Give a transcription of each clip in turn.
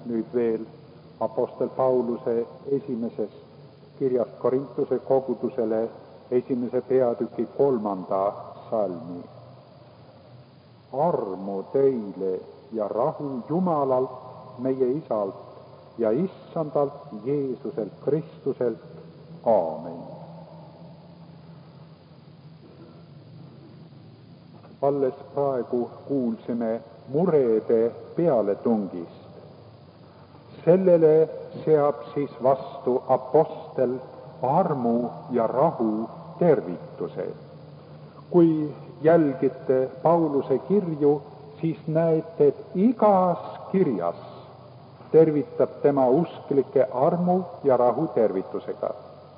nüüd veel Apostel Pauluse esimesest kirjast Korintuse kogudusele 1. peatüki 3. salmi. Armu teile ja rahu Jumalalt, meie Isalt ja Issandalt Jeesuselt Kristuselt. Aamen. Alles praegu kuulsime murede pealetungist. Sellele seab siis vastu apostel armu ja rahu tervituse. Kui jälgite Pauluse kirju, siis näete, et igas kirjas tervitab tema usklikke armu ja rahu tervitusega.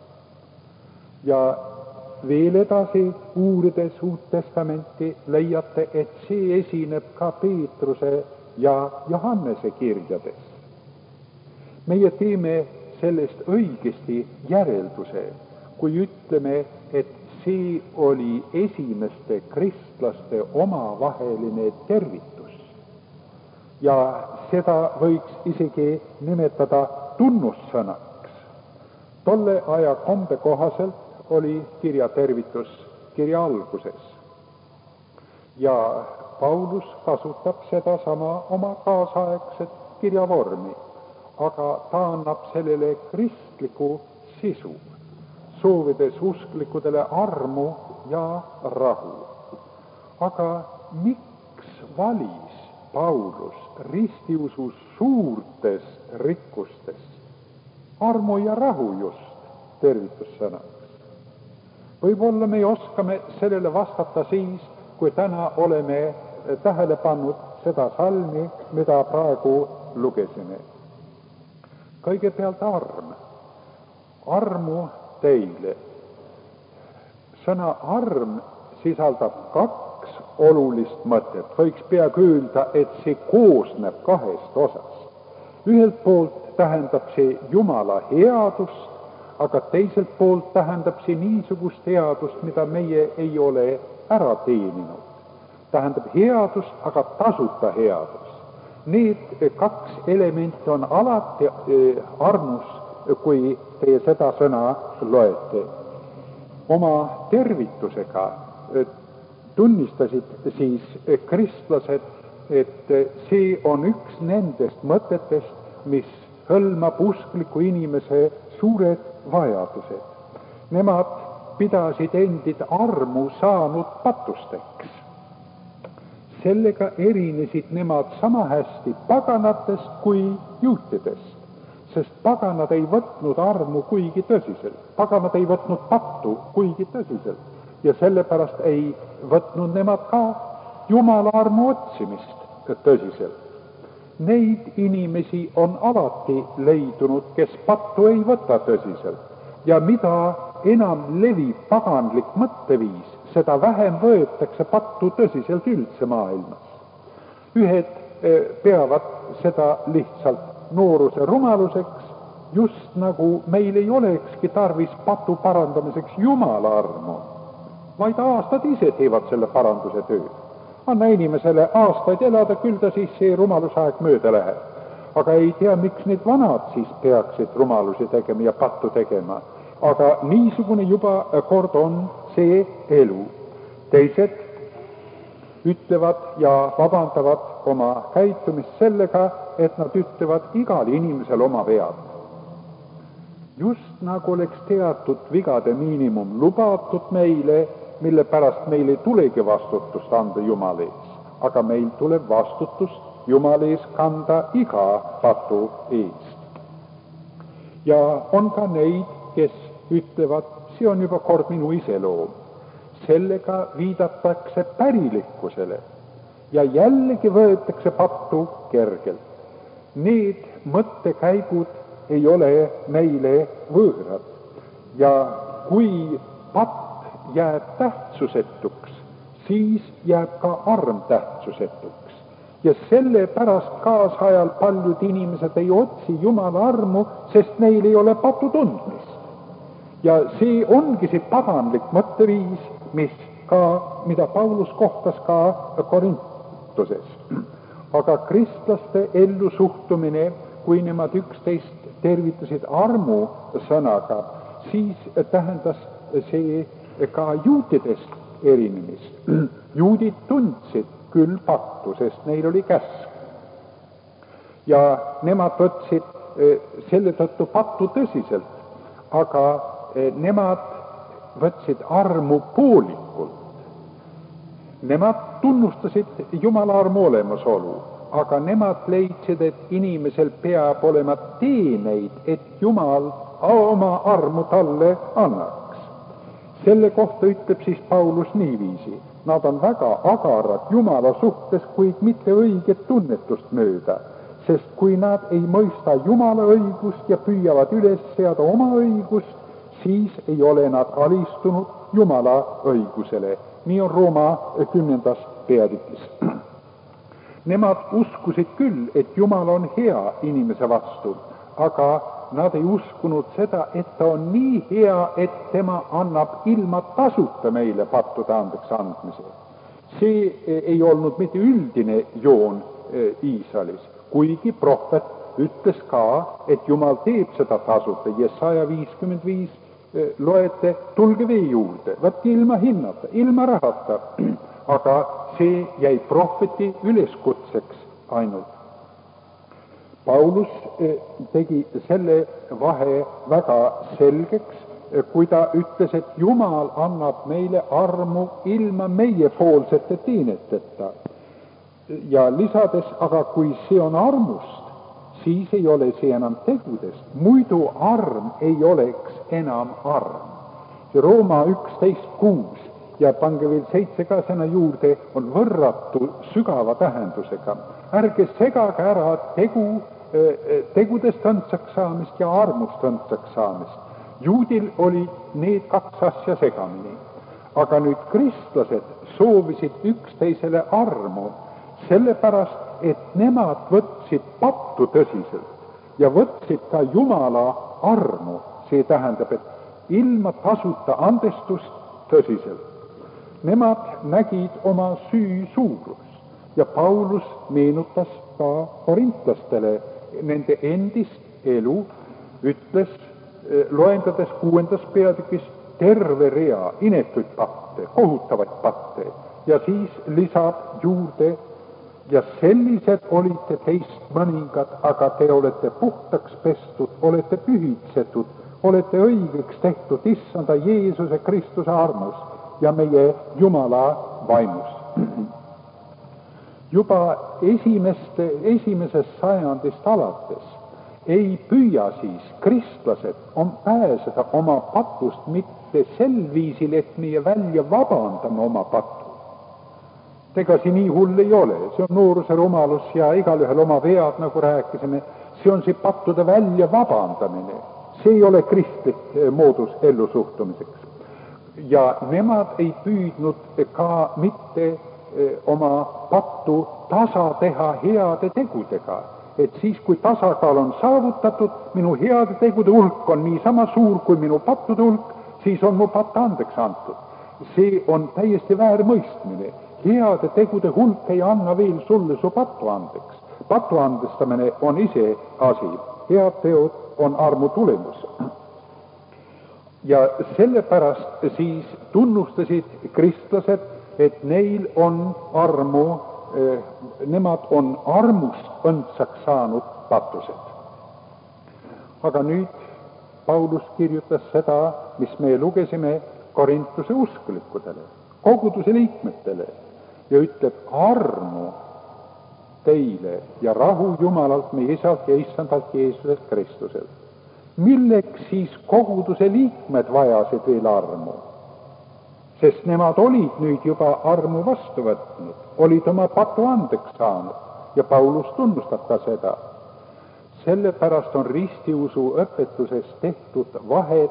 Ja veel edasi uurides Uut Testamenti leiate, et see esineb ka Peetruse ja Johannese kirjades. Meie teeme sellest õigesti järelduse, kui ütleme, et see oli esimeste kristlaste omavaheline tervitus. Ja seda võiks isegi nimetada tunnussõnaks. Tolle aja kombe kohaselt oli kirjatervitus kirja alguses. Ja Paulus kasutab sedasama oma kaasaegset kirjavormi, aga ta annab sellele kristliku sisu, soovides usklikudele armu ja rahu. Aga miks valis Paulus ristiusu suurtest rikkustest armu ja rahu just tervitussõnaks? Võib-olla me oskame sellele vastata siis, kui täna oleme tähele pannud seda salmi, mida praegu lugesime. Kõigepealt arm. Armu teile. Sõna arm sisaldab kaks olulist mõtet. Võiks peaaegu öelda, et see koosneb kahest osast. Ühelt poolt tähendab see Jumala headust, aga teiselt poolt tähendab see niisugust headust, mida meie ei ole ära teeninud. Tähendab headust, aga tasuta headust. Need kaks elementi on alati armus, kui te seda sõna loete. Oma tervitusega tunnistasid siis kristlased, et see on üks nendest mõtetest, mis hõlmab uskliku inimese suured vajadused. Nemad pidasid endid armu saanud patusteks. Sellega erinesid nemad sama hästi paganatest kui juutidest, sest paganad ei võtnud armu kuigi tõsiselt. Paganad ei võtnud pattu kuigi tõsiselt ja sellepärast ei võtnud nemad ka Jumala armu otsimist tõsiselt. Neid inimesi on alati leidunud, kes pattu ei võta tõsiselt ja mida enam levib paganlik mõtteviis, seda vähem võetakse pattu tõsiselt üldse maailmas. Ühed peavad seda lihtsalt nooruse rumaluseks, just nagu meil ei olekski tarvis patu parandamiseks Jumala armu, vaid aastad ise teevad selle paranduse töö. Anna inimesele aastaid elada, küll ta siis see rumalusaeg mööda läheb. Aga ei tea, miks need vanad siis peaksid rumalusi tegema ja pattu tegema. Aga niisugune juba kord on see elu. Teised ütlevad ja vabandavad oma käitumist sellega, et nad ütlevad igal inimesel oma vead. Just nagu oleks teatud vigade miinimum lubatud meile, mille pärast meil ei tulegi vastutust anda Jumala ees. Aga meil tuleb vastutust Jumala ees kanda iga patu eest. Ja on ka neid, kes ütlevad, see on juba kord minu iseloom. Sellega viidatakse pärilikkusele ja jällegi võetakse pattu kergelt. Need mõttekäigud ei ole meile võõrad ja kui patt jääb tähtsusetuks, siis jääb ka arm tähtsusetuks. Ja sellepärast kaasajal paljud inimesed ei otsi Jumala armu, sest neil ei ole patu tundmist. Ja see ongi see paganlik mõtteviis, mida Paulus kohtas ka Korintuses. Aga kristlaste ellu suhtumine kui nemad üksteist tervitasid armusõnaga, siis tähendas see ka juutidest erinemist. Juudid tundsid küll pattu, sest neil oli käsk. Ja nemad võtsid selle tõttu pattu tõsiselt, aga nemad võtsid armu poolikult. Nemad tunnustasid Jumala armu olemasolu, aga nemad leidsid, et inimesel peab olema teeneid, et Jumal oma armu talle annaks. Selle kohta ütleb siis Paulus niiviisi: nad on väga agarad Jumala suhtes, kuid mitte õiget tunnetust mööda, sest kui nad ei mõista Jumala õigust ja püüavad üles seada oma õigust, siis ei ole nad alistunud Jumala õigusele. Nii on Rooma 10. peatükis. Nemad uskusid küll, et Jumal on hea inimese vastu, aga nad ei uskunud seda, et ta on nii hea, et tema annab ilma tasuta meile pattude andeks andmise. See ei olnud mitte üldine joon Iisraelis, kuigi prohvet ütles ka, et Jumal teeb seda tasuta. Jesaja 55 loete: tulge vee juurde, võtke ilma hinnata, ilma rahata. Aga see jäi prohveti üleskutseks ainult. Paulus tegi selle vahe väga selgeks, kui ta ütles, et Jumal annab meile armu ilma meiepoolsete teeneteta. Ja lisades, aga kui see on armust, siis ei ole see enam tegudest, muidu arm ei oleks enam arm. Rooma 11:6 ja pange veel 7 ka sinna juurde, on võrratu sügava tähendusega. Ärge segage ära tegudest õndsaks saamist ja armust õndsaks saamist. Juudil oli need 2 asja segamini. Aga nüüd kristlased soovisid üksteisele armu, sellepärast, et nemad võtsid pattu tõsiselt ja võtsid ka Jumala armu. See tähendab, et ilma tasuta andestust tõsiselt. Nemad nägid oma süü suurust ja Paulus meenutas ka korintlastele nende endist elu, ütles, loendades 6. peatükis terve rea inetuid patte, kohutavaid patte, ja siis lisab juurde: ja sellised olite teist mõningad, aga te olete puhtaks pestud, olete pühitsetud, olete õigeks tehtud Issanda Jeesuse Kristuse armus ja meie Jumala vaimus. Juba esimesest sajandist alates ei püüa siis kristlased pääseda oma patust mitte sel viisil, et meie välja vabandame oma patu. Ega see nii hull ei ole, see on nooruse rumalus ja igalühel oma vead, nagu rääkisime, see on see pattude välja vabandamine. See ei ole kristlik moodus ellu suhtumiseks. Ja nemad ei püüdnud ka mitte oma pattu tasa teha heade tegudega, et siis, kui tasakaal on saavutatud, minu heade tegude hulk on niisama suur kui minu pattude hulk, siis on mu patt andeks antud. See on täiesti väärmõistmine. Heade tegude hulk ei anna veel sulle su pattu andeks. Pattu andestamine on ise asi. Head teod on armu tulemus. Ja sellepärast siis tunnustasid kristlased, et neil on armu, nemad on armust õndsaks saanud patused. Aga nüüd Paulus kirjutas seda, mis me lugesime Korintuse usklikudele, koguduse liikmetele, ja ütleb: armu teile ja rahu Jumalalt, meie Isalt ja Issandalt Jeesusest Kristuselt. Milleks siis koguduse liikmed vajasid veel armu? Sest nemad olid nüüd juba armu vastu võtnud, olid oma patu andeks saanud ja Paulus tunnustab ka seda. Sellepärast on ristiusu õpetuses tehtud vahet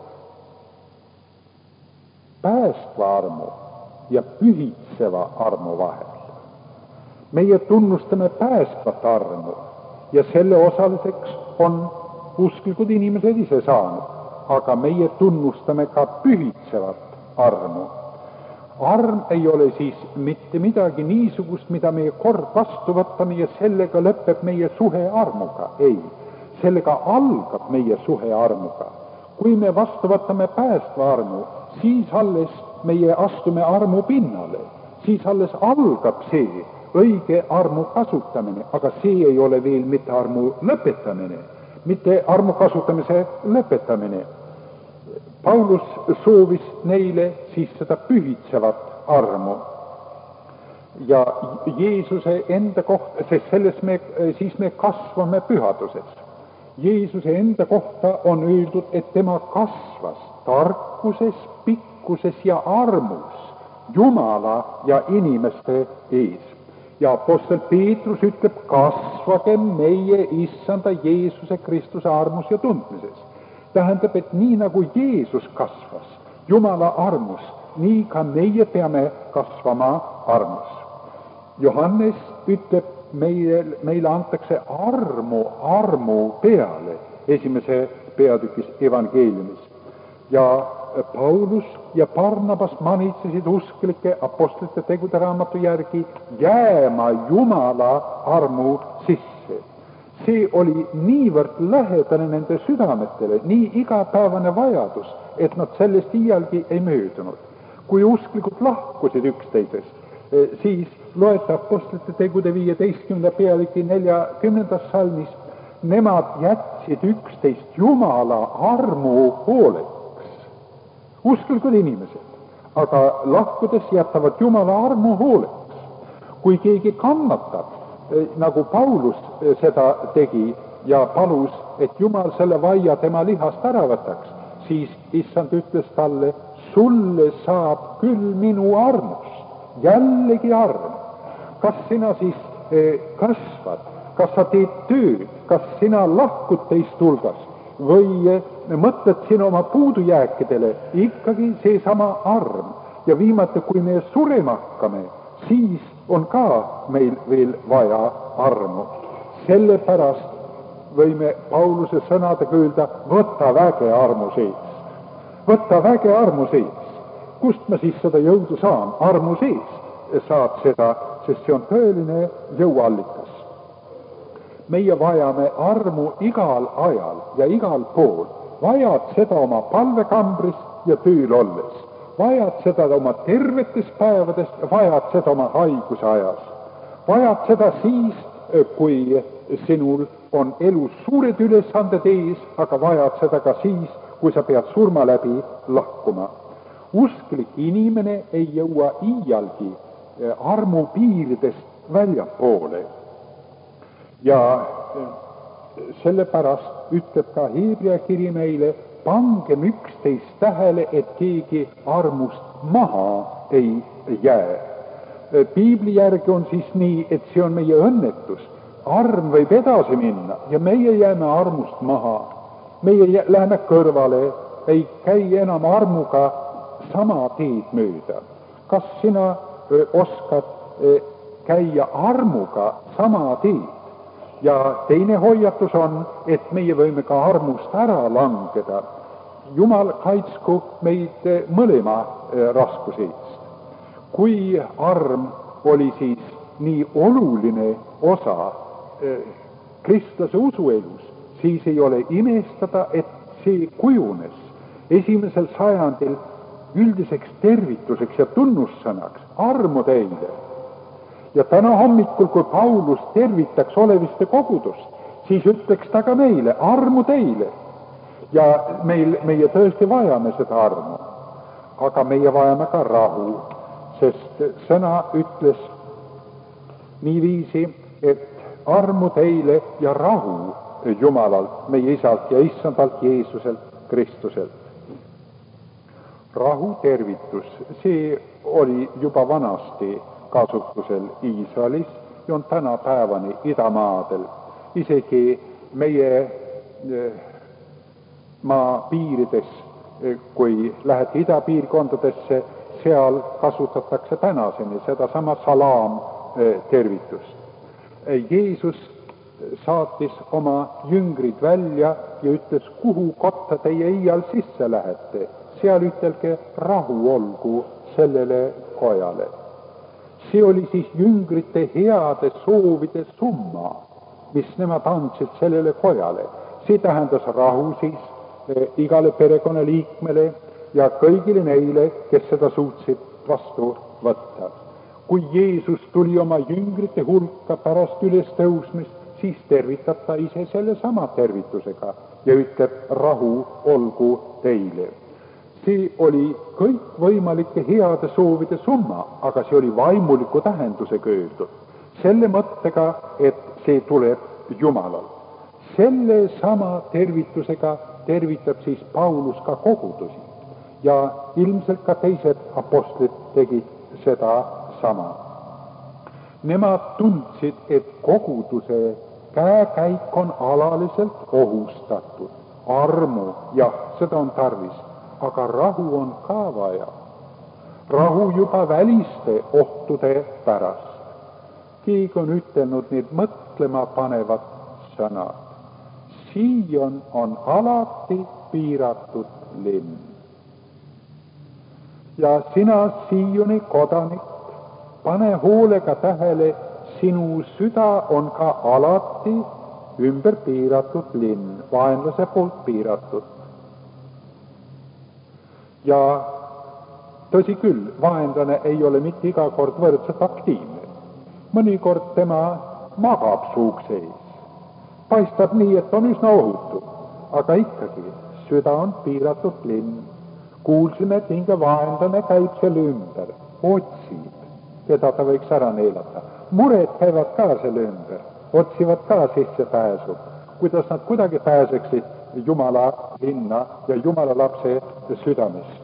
päästva armu ja pühitseva armu vahel. Meie tunnustame päästvat armu ja selle osaliseks on usklikud inimesed ise saanud, aga meie tunnustame ka pühitsevat armu. arm ei ole siis mitte midagi niisugust, mida meie kord vastu võtame ja sellega lõpeb meie suhe armuga. Ei, sellega algab meie suhe armuga. Kui me vastu võtame päästva armu, siis alles meie astume armu pinnale, siis alles algab see õige armu kasutamine, aga see ei ole veel mitte armu lõpetamine, mitte armu kasutamise lõpetamine. Paulus soovis neile siis seda pühitsevat armu ja Jeesuse enda kohta, sest siis me kasvame pühaduses. Jeesuse enda kohta on öeldud, et tema kasvas tarkuses, pikkuses ja armus Jumala ja inimeste ees. Ja apostel Peetrus ütleb, kasvage meie issanda Jeesuse Kristuse armus ja tundmises. Tähendab, et nii nagu Jeesus kasvas Jumala armus, nii ka meie peame kasvama armus. Johannes ütleb, meile antakse armu peale 1. peatükis evangeeliumis. Ja Paulus ja Barnabas manitsesid usklikke apostlite tegude raamatu järgi jääma Jumala armu sisse. See oli niivõrd lähedane nende südametele, nii igapäevane vajadus, et nad sellest iialgi ei möödunud. Kui usklikud lahkusid üksteisest, siis loete apostlite tegude 15. peatüki 40. salmis, nemad jätsid üksteist Jumala armu hooleks. Usklikud inimesed, aga lahkudes jätavad Jumala armu hooleks. Kui keegi kannatab, nagu Paulus seda tegi ja palus, et Jumal selle vaia tema lihast ära võtaks, siis issand ütles talle, sulle saab küll minu armus, jällegi arm. Kas sina siis kasvad, kas sa teed tööd, kas sina lahkud teist hulgast või mõtled sina oma puudujääkidele, ikkagi seesama arm. Ja viimati, kui me surema hakkame, siis on ka meil veel vaja armu. Sellepärast võime Pauluse sõnadega öelda, võta väge armu sees. Võta väge armu sees. Kust ma siis seda jõudu saan? Armu sees saad seda, sest see on tõeline jõuallikas. Meie vajame armu igal ajal ja igal pool. Vajad seda oma palvekambris ja tööl olles. Vajad seda oma tervetes päevades ja vajad seda oma haiguse ajas. Vajad seda siis, kui sinul on elus suured ülesanded ees, aga vajad seda ka siis, kui sa pead surma läbi lahkuma. Usklik inimene ei jõua iialgi armu piiridest väljapoole. Ja sellepärast ütleb ka Hebrea kiri meile, pangem üksteist tähele, et keegi armust maha ei jää. Piibli järgi on siis nii, et see on meie õnnetus. Arm võib edasi minna ja meie jääme armust maha. Meie läheme kõrvale, ei käi enam armuga sama teed mööda. Kas sina oskad käia armuga sama teed? Ja teine hoiatus on, et meie võime ka armust ära langeda. Jumal kaitsku meid mõlema raskusest. Kui arm oli siis nii oluline osa kristlase usuelus, siis ei ole imestada, et see kujunes 1. sajandil üldiseks tervituseks ja tunnussõnaks armu teile. Ja täna hommikul, kui Paulus tervitaks oleviste kogudust, siis ütleks ta ka meile, armu teile. Ja meie tõesti vajame seda armu. Aga meie vajame ka rahu, sest sõna ütles niiviisi, et armu teile ja rahu Jumalalt, meie isalt ja issandalt Jeesuselt Kristuselt. Rahu tervitus, see oli juba vanasti kasutusel Iisraelis ja on täna päevani idamaadel. Isegi meie maa piirides, kui lähete idapiirkondadesse, seal kasutatakse tänaseni seda sama salaam tervitust. Jeesus saatis oma jüngrid välja ja ütles, kuhu kotta teie iial sisse lähete, seal ütelge rahu olgu sellele kojale. See oli siis jüngrite heade soovide summa, mis nemad andsid sellele kojale. See tähendas rahu siis igale perekonnaliikmele ja kõigile neile, kes seda suutsid vastu võtta. Kui Jeesus tuli oma jüngrite hulka pärast ülestõusmist, siis tervitab ta ise selle sama tervitusega ja ütleb, rahu olgu teile. See oli kõikvõimalike heade soovide summa, aga see oli vaimuliku tähendusega öeldud. Selle mõttega, et see tuleb Jumalalt. Selle sama tervitusega tervitab siis Paulus ka kogudusi ja ilmselt ka teised apostlid tegid seda sama. Nemad tundsid, et koguduse käekäik on alaliselt ohustatud. Armu, jah, seda on tarvis, aga rahu on ka vaja. Rahu juba väliste ohtude pärast. Keegi on ütelnud need mõtlema panevad sõnad. Siion on alati piiratud linn. Ja sina, Sioni kodanik, pane hoolega tähele, sinu süda on ka alati ümber piiratud linn, vaenlase poolt piiratud. Ja tõsi küll, vaenlane ei ole mitte iga kord võrdselt aktiivne. Mõnikord tema magab suuk sees. Paistab nii, et on üsna ohutu, aga ikkagi süda on piiratud linn. Kuulsime, et hinge vaenlane käib selle ümber, otsib, keda ta võiks ära neelata. Mured käivad ka selle ümber, otsivad ka sissepääsu, kuidas nad kuidagi pääseksid Jumala linna ja Jumala lapse südamest.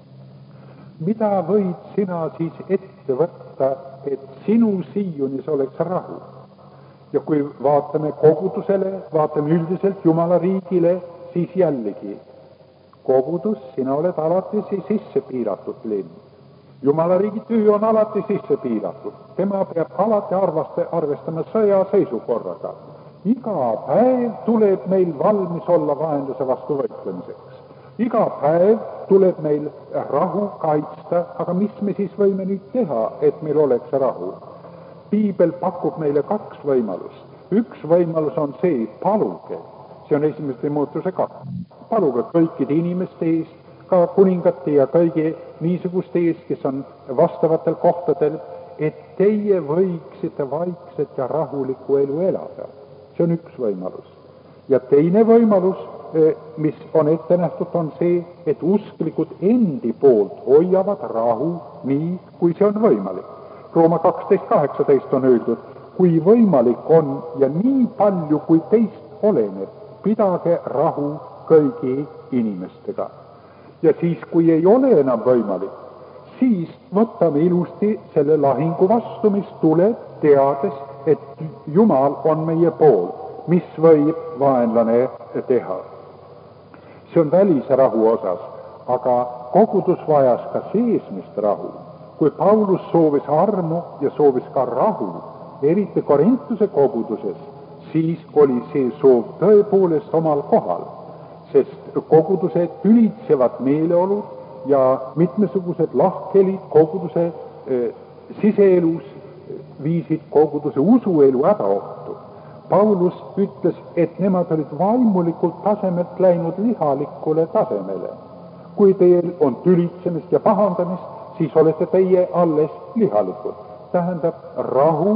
Mida võid sina siis ette võtta, et sinu Siiunis oleks rahu? Ja kui vaatame kogudusele, vaatame üldiselt Jumala riigile, siis jällegi kogudus, sina oled alati sisse piiratud linn. Jumala riigi töö on alati sisse piiratud. Tema peab alati arvestama sõjaseisukorraga. Iga päev tuleb meil valmis olla vaenlase vastu võitlemiseks. Iga päev tuleb meil rahu kaitsta, aga mis me siis võime nüüd teha, et meil oleks rahu? Piibel pakub meile 2 võimalust. Üks võimalus on see, paluge. See on esimese Timoteuse 2. Paluge kõikide inimeste eest, ka kuningate ja kõigi niisuguste eest, kes on vastavatel kohtadel, et teie võiksite vaikset ja rahulikku elu elada. See on üks võimalus. Ja teine võimalus, mis on ette nähtud, on see, et usklikud endi poolt hoiavad rahu nii, kui see on võimalik. Rooma 12:18 on öeldud, kui võimalik on ja nii palju, kui teist oleneb, pidage rahu kõigi inimestega. Ja siis, kui ei ole enam võimalik, siis võtame ilusti selle lahingu vastu, mis tuleb, teades, et Jumal on meie pool, mis võib vaenlane teha. See on välise rahu osas, aga kogudus vajas ka seesmist rahu. Kui Paulus soovis armu ja soovis ka rahu, eriti Korintuse koguduses, siis oli see soov tõepoolest omal kohal, sest koguduse tülitsevad meeleolud ja mitmesugused lahkhelid koguduse siseelus viisid koguduse usuelu hädaohtu. Paulus ütles, et nemad olid vaimulikult tasemelt läinud lihalikule tasemele. Kui teil on tülitsemist ja pahandamist, siis olete teie alles lihalikud. Tähendab, rahu,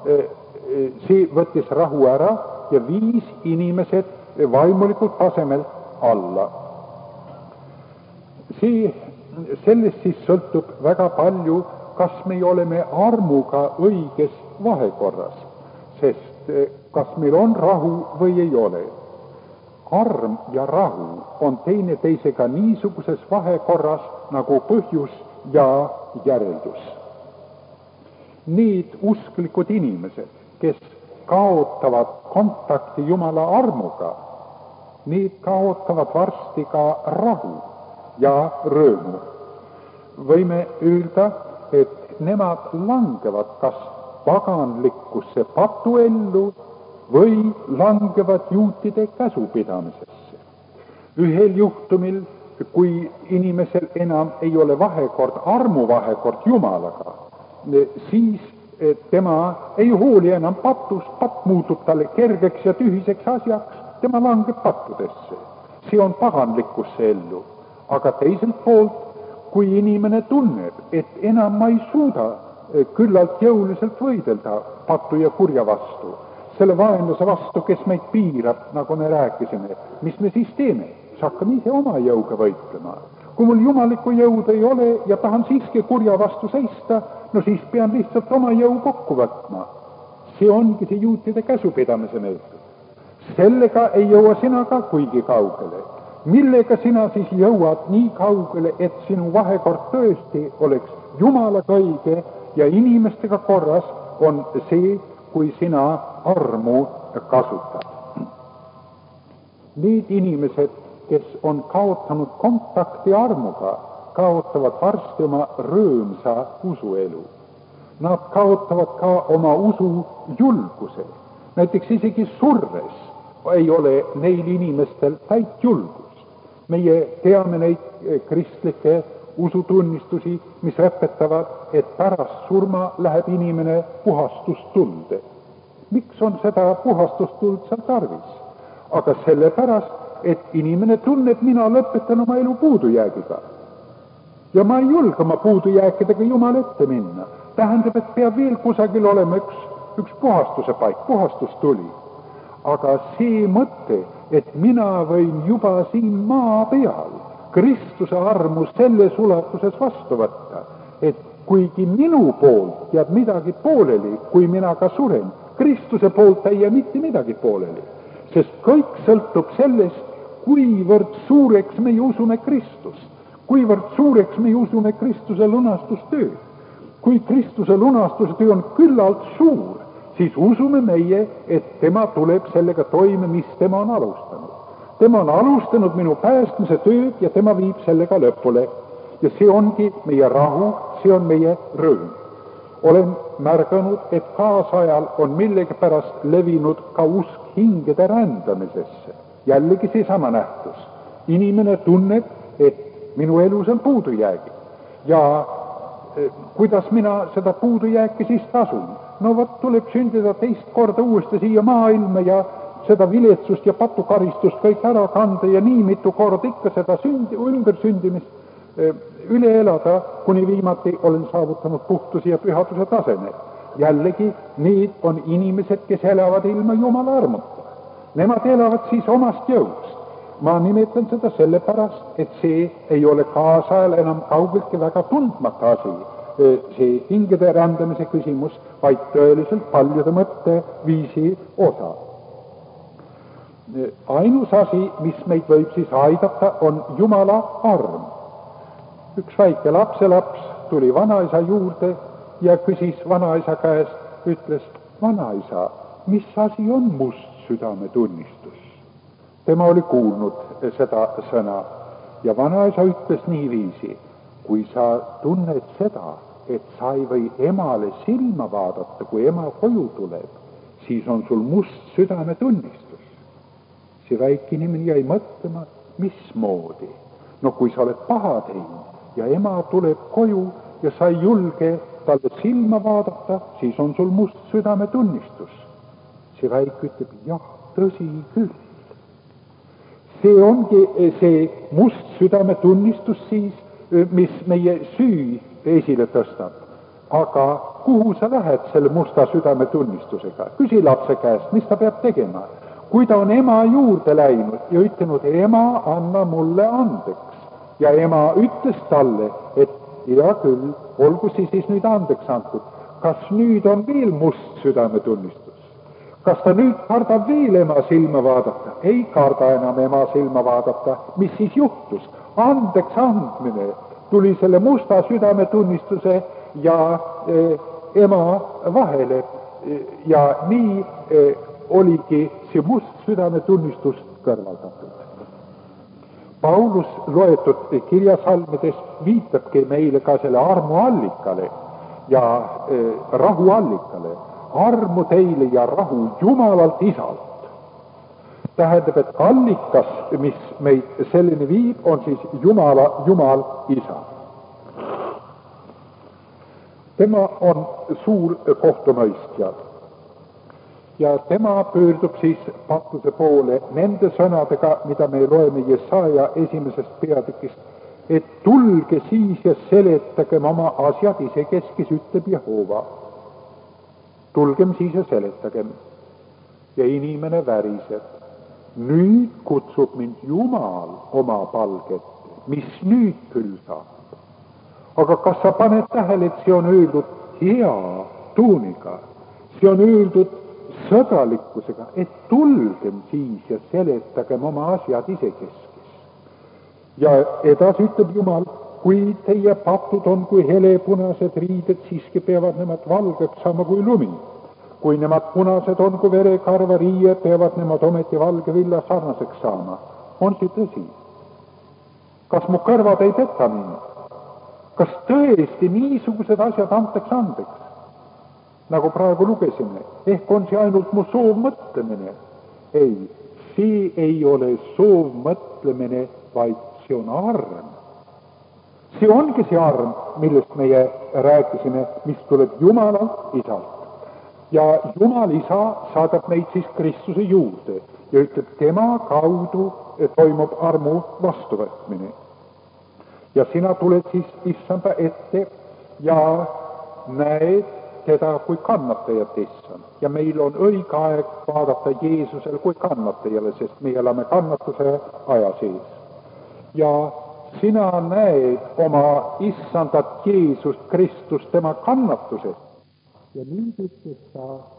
see võttis rahu ära ja viis inimesed vaimulikult tasemelt alla. Sellest siis sõltub väga palju, kas me oleme armuga õiges vahekorras, sest kas meil on rahu või ei ole. Arm ja rahu on teineteisega niisuguses vahekorras nagu põhjus ja järeldus. Need usklikud inimesed, kes kaotavad kontakti Jumala armuga, need kaotavad varsti ka rahu ja rõõmu. Võime öelda, et nemad langevad kas paganlikkusse patuellu või langevad juutide käsupidamisesse. Ühel juhtumil kui inimesel enam ei ole vahekord, armuvahekord Jumalaga, siis tema ei hooli enam patust, patt muutub talle kergeks ja tühiseks asjaks, tema langeb pattudesse. See on paganlikkusse ellu. Aga teiselt poolt, kui inimene tunneb, et enam ma ei suuda küllalt jõuliselt võidelda patu ja kurja vastu, selle vaenlase vastu, kes meid piirab, nagu me rääkisime, mis me siis teeme? Siis hakkame ise oma jõuga võitlema. Kui mul jumalikku jõudu ei ole ja tahan siiski kurja vastu seista, no siis pean lihtsalt oma jõu kokku võtma. See ongi see juutide käsupidamise meetod. Sellega ei jõua sina ka kuigi kaugele. Millega sina siis jõuad nii kaugele, et sinu vahekord tõesti oleks Jumalaga õige ja inimestega korras, on see, kui sina armu kasutad. Need inimesed, kes on kaotanud kontakti armuga, kaotavad varsti oma rõõmsa usuelu. Nad kaotavad ka oma usu julguse. Näiteks isegi surres ei ole neil inimestel täit julgus. Meie teame neid kristlikke usutunnistusi, mis õpetavad, et pärast surma läheb inimene puhastustulde. Miks on seda puhastustuld seal tarvis? Aga sellepärast, et inimene tunneb, mina lõpetan oma elu puudujäägiga. Ja ma ei julge oma puudujääkidega Jumala ette minna. Tähendab, et peab veel kusagil olema üks puhastuse paik, puhastustuli. Aga see mõte, et mina võin juba siin maa peal Kristuse armu selles ulatuses vastu võtta, et kuigi minu poolt jääb midagi pooleli, kui mina ka suren, Kristuse poolt ei jää mitte midagi pooleli, sest kõik sõltub sellest, kuivõrd suureks meie usume Kristust, kuivõrd suureks meie usume Kristuse lunastustöö. Kui Kristuse lunastustöö on küllalt suur, siis usume meie, et tema tuleb sellega toime, mis tema on alustanud. Tema on alustanud minu päästmise tööd ja tema viib sellega lõpule. Ja see ongi meie rahu, see on meie rõõm. Olen märganud, et kaasajal on millegipärast levinud ka usk hingede rändamisesse. Jällegi seesama nähtus. Inimene tunneb, et minu elus on puudujäägi. Ja kuidas mina seda puudujääki siis tasun? No vot, tuleb sündida teist korda uuesti siia maailma ja seda viletsust ja patukaristust kõik ära kanda ja nii mitu korda ikka seda ümbersündimist üle elada, kuni viimati olen saavutanud puhtuse ja pühaduse taseme. Jällegi, need on inimesed, kes elavad ilma Jumala armuta. Nemad elavad siis omast jõust. Ma nimetan seda sellepärast, et see ei ole kaasajal enam kaugeltki väga tundmata asi, see hingede rändamise küsimus, vaid tõeliselt paljude mõtteviisi osa. Ainus asi, mis meid võib siis aidata, on Jumala arm. Üks väike lapselaps tuli vanaisa juurde ja küsis vanaisa käest, ütles, vanaisa, mis asi on must südametunnistus? Tema oli kuulnud seda sõna ja vanaisa ütles niiviisi, kui sa tunned seda, et sa ei või emale silma vaadata, kui ema koju tuleb, siis on sul must südametunnistus. See väike inimene jäi mõtlema, mismoodi. No kui sa oled paha teinud ja ema tuleb koju ja sa ei julge talle silma vaadata, siis on sul must südametunnistus. See väike ütleb, jah, tõsi küll. See ongi see must südametunnistus siis, mis meie süü esile tõstab. Aga kuhu sa lähed selle musta südametunnistusega? Küsi lapse käest, mis ta peab tegema? Kui ta on ema juurde läinud ja ütlenud, ema, anna mulle andeks. Ja ema ütles talle, et hea küll, olgu siis nüüd andeks antud. Kas nüüd on veel must südametunnistus? Kas ta nüüd kardab veel ema silma vaadata? Ei karda enam ema silma vaadata. Mis siis juhtus? Andeks andmine tuli selle musta südametunnistuse ja ema vahele. Ja nii oligi see must südametunnistus kõrvaldatud. Paulus loetud kirjasalmides viitabki meile ka selle armu allikale ja rahu allikale. Armu teile ja rahu Jumalalt Isalt. tähendab, et allikas, mis meid selleni viib, on siis Jumal Isa. Tema on suur kohtumõistja ja tema pöördub siis Pahtuse poole nende sõnadega, mida me loeme Jesaja 1. peatükist, et tulge siis ja seletagem oma asjad isekeskis, ütleb Jehova. Tulgem siis ja seletagem. Ja inimene väriseb. Nüüd kutsub mind Jumal oma palget, mis nüüd küll saab. Aga kas sa paned tähele, et see on öeldud hea tooniga, see on öeldud sõbralikkusega, et tulgem siis ja seletagem oma asjad isekeskis. Ja edasi ütleb Jumal, kui teie patud on kui helepunased riided, siiski peavad nemad valgeks saama kui lumi. Kui nemad punased on kui verekarva riie, peavad nemad ometi valge villa sarnaseks saama. On see tõsi? Kas mu kõrvad ei peta mind? Kas tõesti niisugused asjad antakse andeks? Nagu praegu lugesime, ehk on see ainult mu soovmõtlemine? Ei, see ei ole soovmõtlemine, vaid see on arm. See ongi see arm, millest meie rääkisime, mis tuleb Jumalalt Isalt. Ja Jumal Isa saadab meid siis Kristuse juurde ja ütleb, tema kaudu toimub armu vastuvõtmine. Ja sina tuled siis Issanda ette ja näed teda kui kannatajat issand. Ja meil on õige aeg vaadata Jeesusele kui kannatajale, sest me elame kannatuse aja sees. Ja sina näed oma issandat Jeesust Kristust tema kannatusest. Ja nüüd ütles ta